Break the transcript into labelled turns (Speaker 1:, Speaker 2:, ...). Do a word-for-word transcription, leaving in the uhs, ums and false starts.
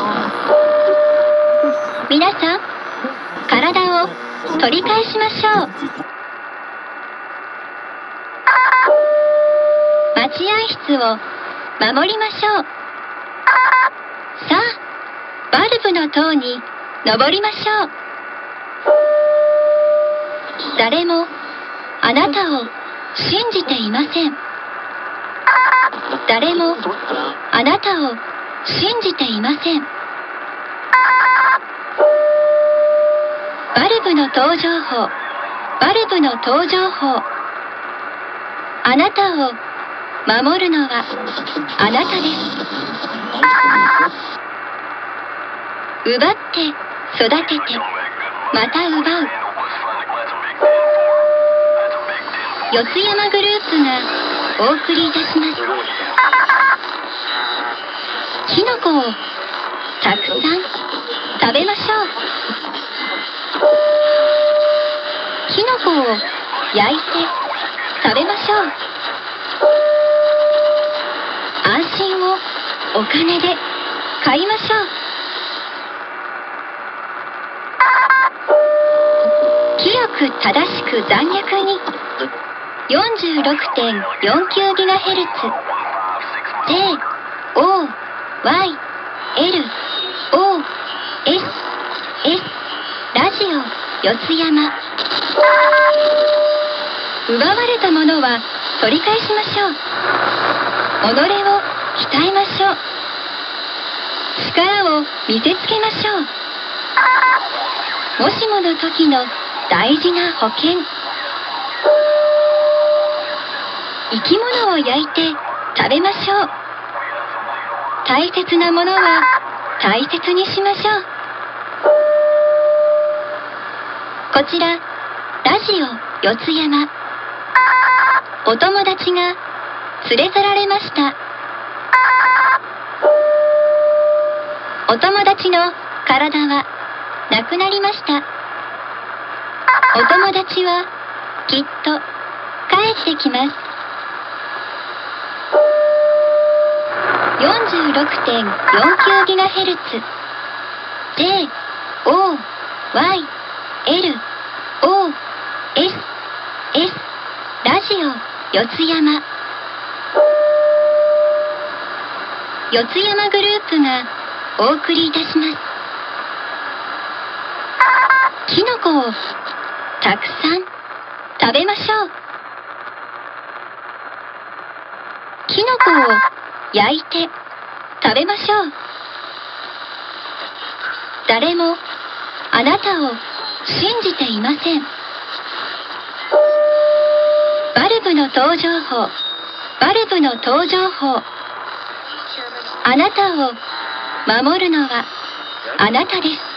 Speaker 1: 皆さん、体を取り返しましょう。待合室を守りましょう。さあ、バルブの塔に登りましょう。誰もあなたを信じていません。誰もあなたを信じていません。バルブの登場法、バルブの登場法。あなたを守るのはあなたです。奪って育ててまた奪う。四ツ山グループがお送りいたします。キノコをたくさん食べましょう。キノコを焼いて食べましょう。安心をお金で買いましょう。清く正しく残虐に よんじゅうろくてんよんきゅうギガヘルツ ジェイオーワイエルオーエスエス ラジオ四ツ山。奪われたものは取り返しましょう。己を鍛えましょう。力を見せつけましょう。もしもの時の大事な保険。生き物を焼いて食べましょう。大切なものは大切にしましょう。こちらラジオ四ツ山。お友達が連れ去られました。お友達の体はなくなりました。お友達はきっと帰ってきます。よんじゅうろくてんよんきゅうギガヘルツ ジェイオーワイエルオーエスエス ラジオ四ツ山。四ツ山グループがお送りいたします。キノコをたくさん食べましょう。キノコを焼いて食べましょう。誰もあなたを信じていません。バルブの登場法、バルブの登場法。あなたを守るのはあなたです。